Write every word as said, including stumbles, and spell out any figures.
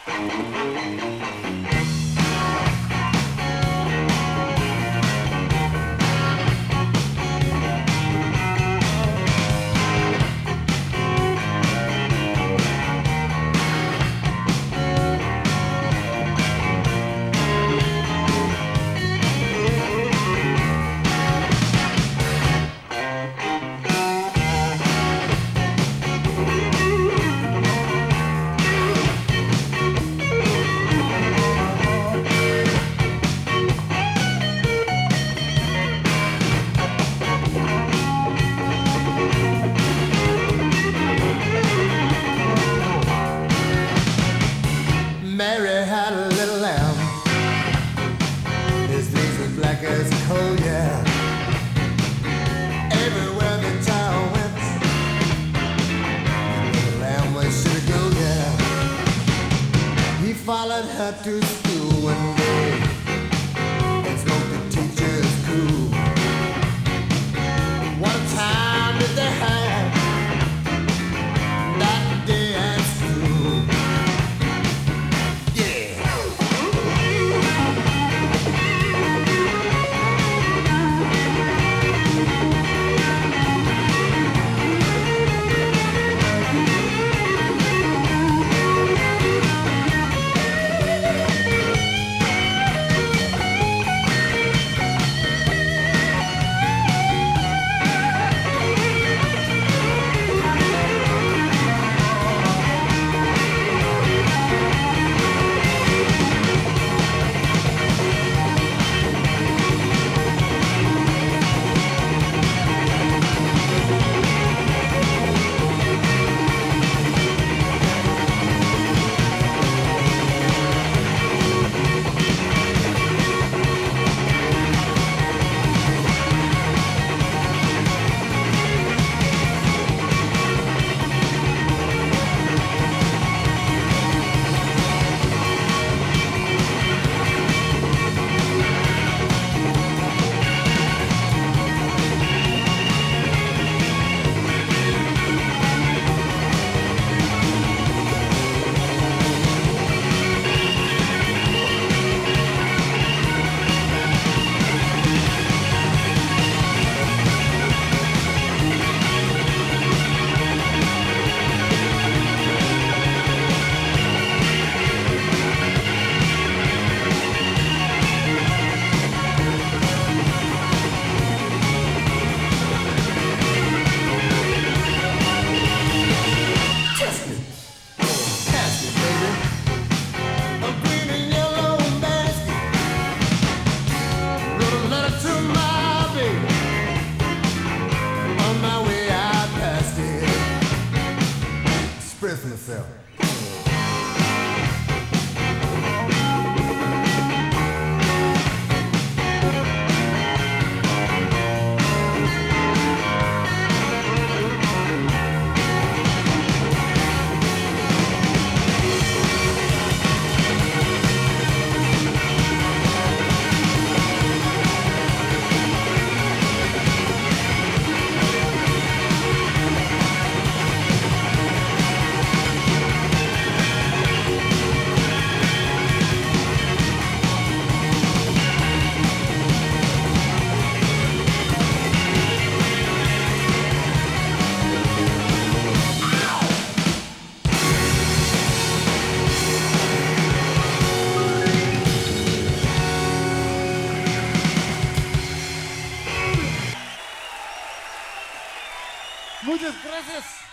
Mary had a little lamb. His face was black as coal, yeah. Everywhere the child went, the lamb was sure to go, yeah. He followed her to school one day and smoked the teacher's cool. What a time did they have that day at school. Myself. Muchas gracias.